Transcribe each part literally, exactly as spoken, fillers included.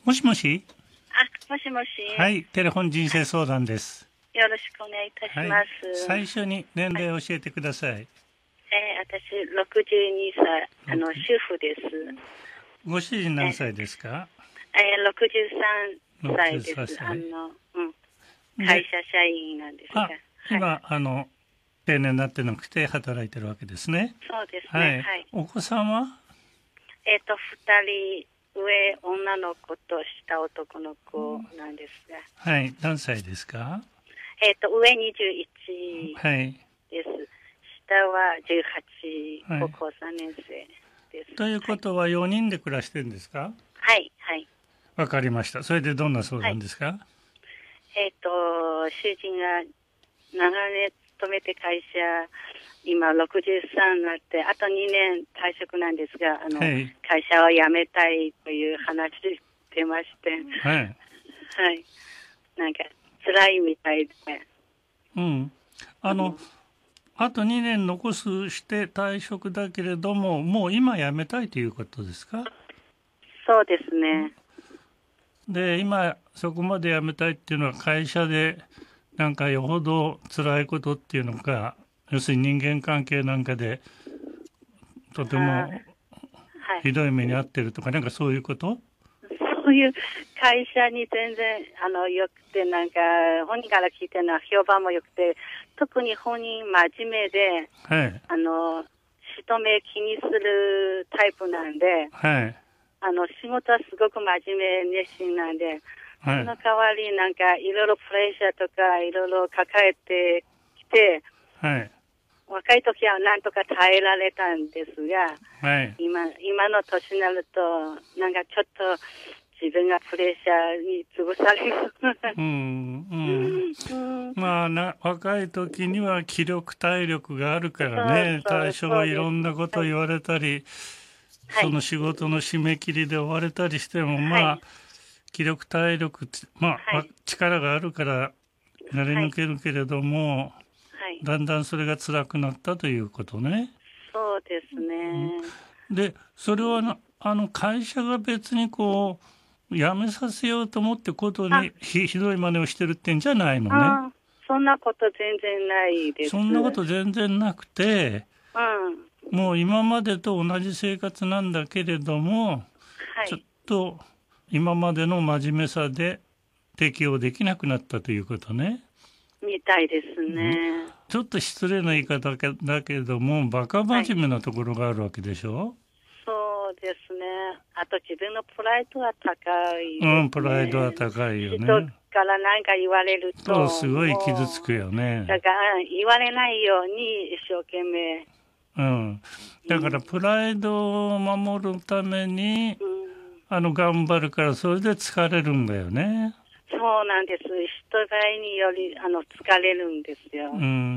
もしもし。 あ、もしもし。 はい、テレフォン人生相談です。 よろしくお願いいたします。はい、 最初に年齢を教えてください。はい、 えー、私ろくじゅうにさい、あの主婦です。 ご主人何歳ですか？ えー、ろくじゅうさんさいです。あの、うん、会社社員なんですが。 あ、今、はい、あの定年になってなくて働いてるわけですね。 そうですね。はい。はい、 お子さんは？ えっ、ー、と二人上女の子と下男の子なんですが。 はい、何歳ですか？ えっ、ー、と上にじゅういちです。はい、下はじゅうはち、はい、高校さんねん生です。 ということはよにんで暮らしてるんですか？ はいはい。 わかりました。それでどんな相談ですか？はい、 えっ、ー、と主人が長年勤めて会社今ろくじゅうさんになってあとにねん退職なんですが、あの、はい、会社を辞めたいという話出まして、 はい、 はい、なんか辛いみたいで、 うん、あの、うん、あとにねん残すして退職だけれども、もう今辞めたいということですか？ そうですね。 で、今そこまで辞めたいっていうのは会社でなんかよほど辛いことっていうのか、要するに人間関係なんかでとてもひどい目に遭ってるとか、なんかそういうこと？ そういう会社に全然あのよくて、なんか本人から聞いてるのは評判もよくて、特に本人真面目で、はい、あの人目気にするタイプなんで、はい、あの仕事はすごく真面目熱心なんで、はい、その代わりなんかいろいろプレッシャーとかいろいろ抱えてきて、はい、若い時はなんとか耐えられたんですが、はい、今今の年になるとなんかちょっと自分がプレッシャーに潰される。うんうんうん、まあな若い時には気力体力があるからね、最初はいろんなこと言われたり、はい、その仕事の締め切りで追われたりしても、はい、まあ気力体力、まあ、はい、力があるからやり抜けるけれども、はい、だんだんそれが辛くなったということね。 そうですね。 うん、でそれはあの会社が別にこう辞めさせようと思ってことに ひ, ひどい真似をしてるってんじゃないのね。 そんなこと全然ないです。 そんなこと全然なくて、うん、もう今までと同じ生活なんだけれども、はい、ちょっと今までの真面目さで適応できなくなったということね。 みたいですね。 ちょっと失礼な言い方だけれどもバカ真面目なところがあるわけでしょ。はい、 そうですね。あと自分のプライドは高い、 ね、うん、プライドは高いよね。 人から何か言われると、 そうすごい傷つくよね。 だから言われないように一生懸命。 うん。だからプライドを守るために、うん、あの頑張るからそれで疲れるんだよね。 そうなんです。人がによりあの疲れるんですよ。 うん。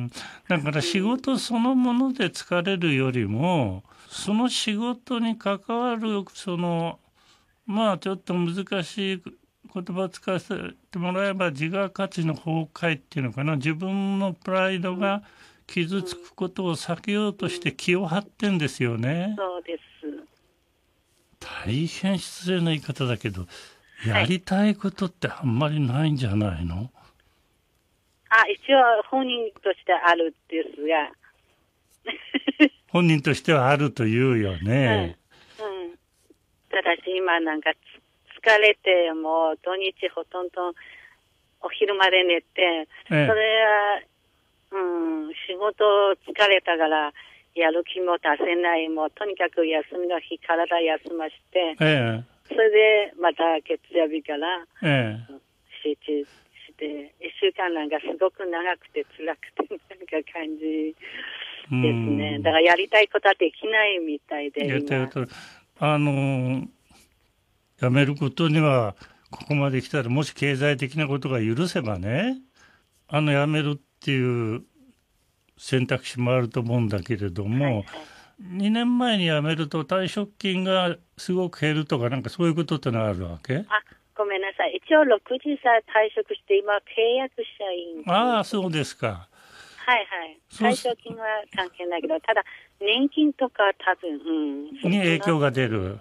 だから仕事そのもので疲れるよりも、その仕事に関わるそのまあちょっと難しい言葉を使わせてもらえば自我価値の崩壊っていうのかな、自分のプライドが傷つくことを避けようとして気を張ってんですよね。 そうです。 大変失礼な言い方だけど、やりたいことってあんまりないんじゃないの？はい、 あ、一応本人としてあるんですが本人としてはあるというよね。 うん、うん、ただし今なんか疲れてもう土日ほとんどお昼まで寝て、ええ、それは、うん、仕事疲れたからやる気も出せない、もうとにかく休みの日体休まして、ええ、それでまた月曜日から、ええ、集中していっしゅうかんなんかすごく長くて辛くてなんか感じですね。だからやりたいことはできないみたいで、 やりたいことあのやめることにはここまで来たら、もし経済的なことが許せばね、あのやめるっていう選択肢もあると思うんだけれども、はいはい、にねんまえに辞めると退職金がすごく減るとか、なんかそういうことってのあるわけ？ あ、ごめんなさい。一応ろくじゅっさい退職して今契約社員。 ああ、そうですか。 はいはい。退職金は関係ないけど、ただ年金とか多分、うん、 に影響が出る。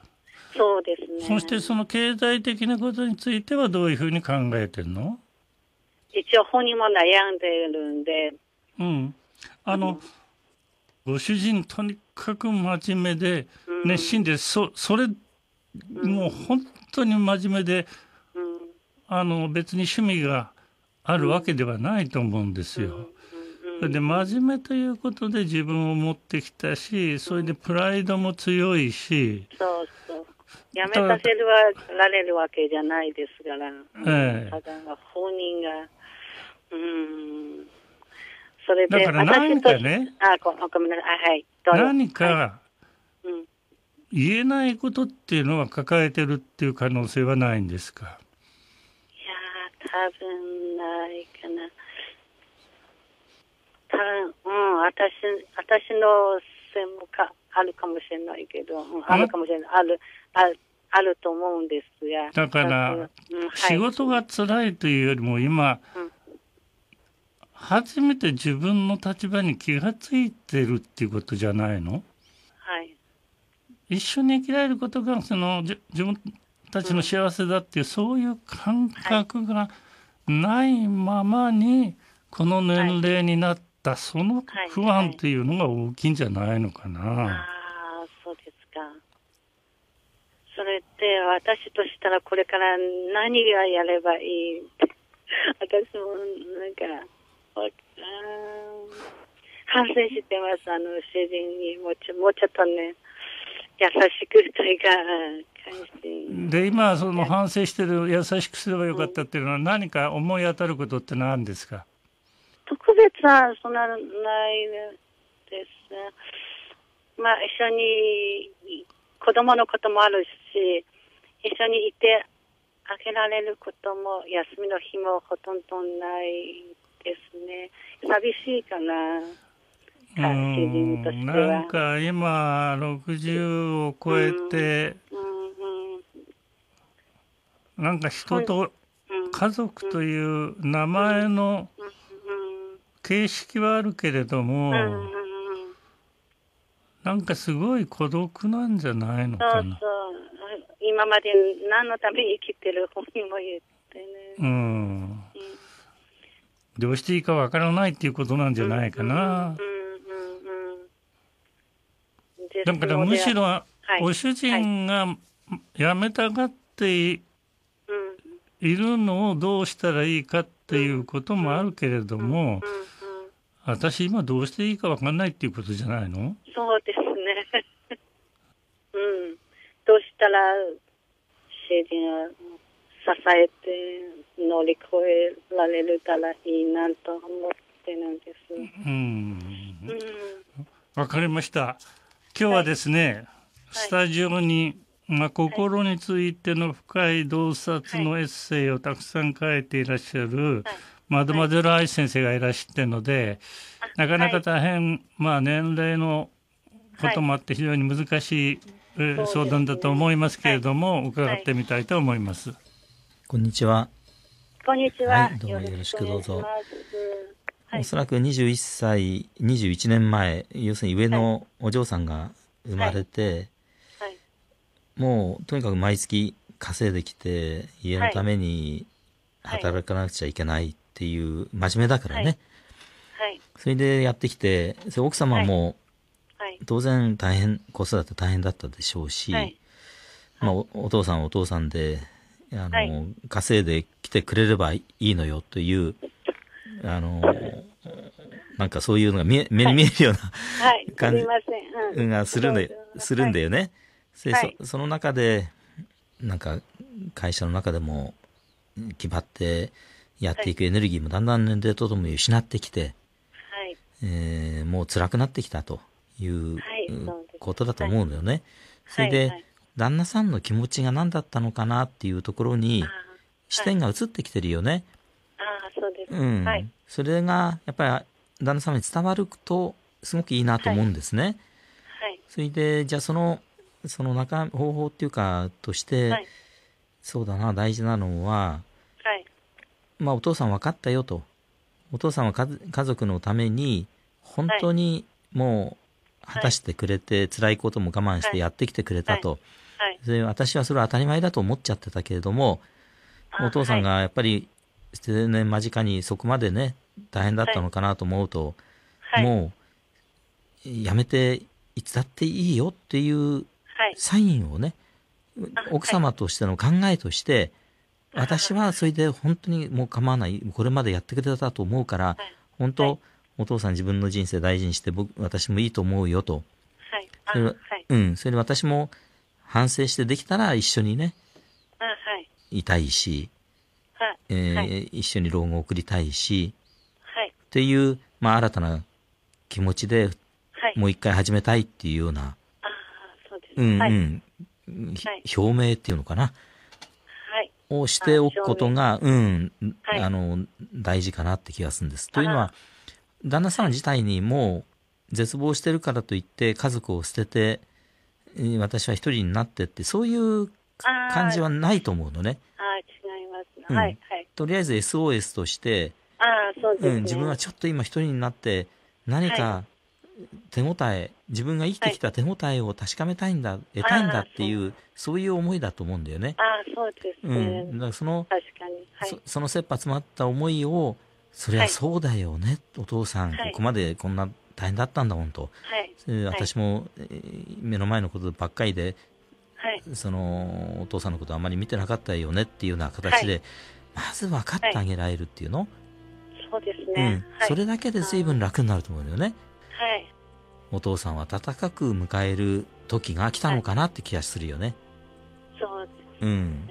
そうですね。 そしてその経済的なことについてはどういうふうに考えてるの？ 一応本人も悩んでるんで。 うん。あの、うん、ご主人とにかく真面目で熱心で、うん、そそれ、うん、もう本当に真面目で、うん、あの別に趣味があるわけではないと思うんですよ。うんうん、それで真面目ということで自分を持ってきたし、それでプライドも強いし、 うん、そうそう。やめさせるはられるわけじゃないですから、ええ、ただ本人が、うーん、それでだから何かね、 あ、ごめんなさい、はい、 何か言えないことっていうのは抱えてるっていう可能性はないんですか？ いやー、多分ないかな。多分、うん、私、私の専門家あるかもしれないけど、うん、あるかもしれない、ある、ある、あると思うんですが。 だから、うん、はい、仕事が辛いというよりも今、うん、初めて自分の立場に気がついてるっていうことじゃないの？ はい。 一緒に生きられることがその自分たちの幸せだっていう、うん、そういう感覚がないままにこの年齢になった、はい、その不安っていうのが大きいんじゃないのかな。はいはい、ああ、そうですか。それって私としたらこれから何がやればいい私もなんか反省してます。あの主人にもうちょ、もうちょっとね優しくというか感じで、今その反省してる優しくすればよかったっていうのは何か思い当たることって何ですか？ 特別はそんなないですね。まあ一緒に子供のこともあるし、一緒にいてあげられることも休みの日もほとんどないですね。寂しいかな。 うん、なんか今ろくじゅうを超えて、うんうん、なんか人と家族という名前の形式はあるけれども、なんかすごい孤独なんじゃないのかな。そうそう、 今まで何のために生きてる本人も言ってね、うんうん、 どうしていいかわからないっていうことなんじゃないかな。だからむしろお主人が辞めたがっているのをどうしたらいいかっていうこともあるけれども、私今どうしていいか分かんないっていうことじゃないの？ そうですね。うん。どうしたら主人を支えて乗り越えられるたらいいなと思ってるんです。うん。 わ、うん、かりました。今日はですね、はい、スタジオに、まあ、心についての深い洞察のエッセイをたくさん書いていらっしゃる、はい、マドマゼル・アイ先生がいらっしゃってるので、なかなか大変、はい、まあ、年齢のこともあって非常に難しい、はい、相談だと思いますけれども、はい、伺ってみたいと思います。 こんにちは。 こんにちは。 はい、どうもよろしくどうぞ。おそらくにじゅういっさい、にじゅういちねんまえ、要するに上のお嬢さんが生まれて、はいはい、もうとにかく毎月稼いできて家のために働かなくちゃいけないっていう真面目だからね、はいはい、それでやってきて、それ奥様も当然大変、子育て大変だったでしょうし、はいまあ、お, お父さんはお父さんであの、はい、稼いできてくれればいいのよというあのなんかそういうのが目に見えるような、はい、感じがするんで、するんだよね。で、はい、そ, その中でなんか会社の中でも気張ってやっていくエネルギーもだんだん年齢とともに失ってきて、はいえー、もう辛くなってきたということだと思うのよね。それで旦那さんの気持ちが何だったのかなっていうところに視点が移ってきてるよね。 ああ、そうです。うん。 はい。それがやっぱり旦那様に伝わるとすごくいいなと思うんですね。はい。それでじゃあそのその中方法っていうかとして、はい、そうだな大事なのは、はい、まあお父さん分かったよと。お父さんは家族のために本当にもう果たしてくれて、はい、辛いことも我慢してやってきてくれたと。 はい。 で、私はそれは当たり前だと思っちゃってたけれども、お父さんがやっぱり定年間近にそこまでね、大変だったのかなと思うと、 はい、 もう、やめていつだっていいよっていうサインをね、奥様としての考えとして、私はそれで本当にもう構わない、これまでやってくれたと思うから、本当、お父さん自分の人生大事にして僕、私もいいと思うよと。 はい。 それは、うん、それで私も反省してできたら一緒にね、 はい。 いたいし、 はい。 えー、一緒に老後を送りたいし、 はい。 っていう、まあ新たな気持ちで、 はい、 もう一回始めたいっていうような、 あそうですうんうん、 はい、 表明っていうのかな。 はい。 をしておくことが、うん、はい、あの、大事かなって気がするんです。というのは、旦那さん自体にもう絶望してるからといって家族を捨てて、私は一人になってって、そういう感じはないと思うのね。 ああ、違いますね。うん、はい、はい。 とりあえず エスオーエス として、 ああ、そうですね、 うん。自分はちょっと今一人になって、何か手応え、はい、自分が生きてきた手応えを確かめたいんだ、はい、得たいんだっていう、そういう思いだと思うんだよね。 ああ、そうですね。 うん。だからその、 確かに。はい、 そ, その切羽詰まった思いを、そりゃそうだよね、はい、お父さん、ここまでこんな大変だったんだ、本当。はい、私も、えー、目の前のことばっかりで、はい、そのお父さんのことあまり見てなかったよねっていうような形で、はい、まず分かってあげられるっていうの、はい、 そうですね、 うん、それだけで随分楽になると思うよね。 はい、 お父さんは温かく迎える時が来たのかなって気がするよね。 はい、そうですね、 うん、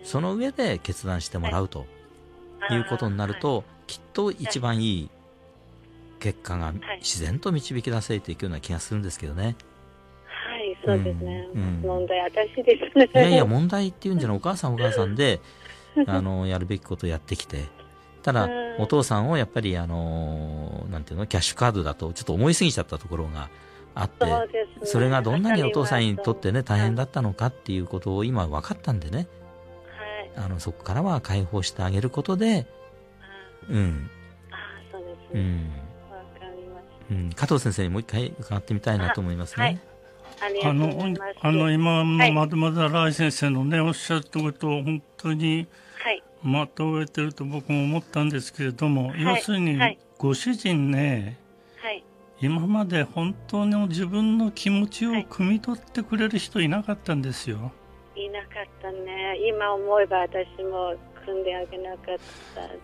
その上で決断してもらうと、はい、いうことになると、はい、きっと一番いい結果が自然と導き出せていくような気がするんですけどね。 はい、そうですね。うん、問題私ですね。 いやいや、問題っていうんじゃない、お母さんお母さんで、あの、やるべきことをやってきて。ただ、お父さんをやっぱり、あの、なんていうの、キャッシュカードだとちょっと思いすぎちゃったところがあって、そ,、ね、それがどんなにお父さんにとってね、大変だったのかっていうことを今分かったんでね。はい、あの、そこからは解放してあげることで、うん。 ああ、そうですね。うん。 うん、加藤先生にもう一回伺ってみたいなと思いますね。 はい、あの、 あの今のまだまだライ先生のね、おっしゃったことを本当にまとめてると僕も思ったんですけれども、はい、要するにご主人ね、はい、今まで本当に自分の気持ちを汲み取ってくれる人いなかったんですよ。 いなかったね。今思えば私も組んであげなかった。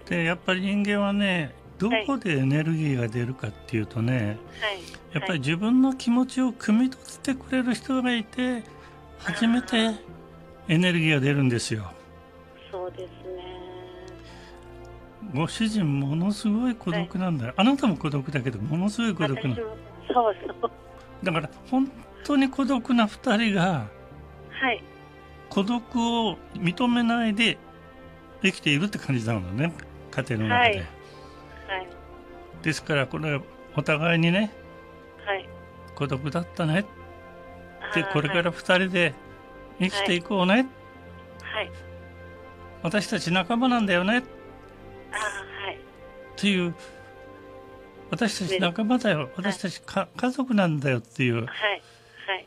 で、やっぱり人間はね、どこでエネルギーが出るかっていうとね、はい、やっぱり自分の気持ちを汲み取ってくれる人がいて初めてエネルギーが出るんですよ。 そうですね。 ご主人ものすごい孤独なんだよ、はい、あなたも孤独だけどものすごい孤独な、 そうそうだから本当に孤独なふたりが、 はい、 孤独を認めないで生きているって感じなのね、家庭の中で、はいはい、ですからこれお互いにね、はい、孤独だったねでこれからふたりで生きていこうね、はいはい、私たち仲間なんだよね、あ、はい、っていう私たち仲間だよ、ね、私たちか、はい、家族なんだよっていう、はいはい、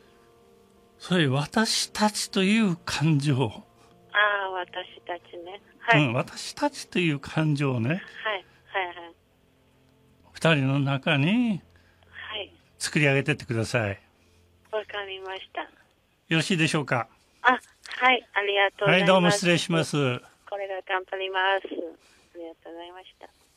そういう私たちという感情、ああ、私たちね、はい、 うん、私たちという感情をね、はいはいはい、 二人の中に作り上げてってください。 わかりました。よろしいでしょうか。 あ、はい、ありがとうございます。 はい、どうも失礼します。 これから頑張ります。ありがとうございました。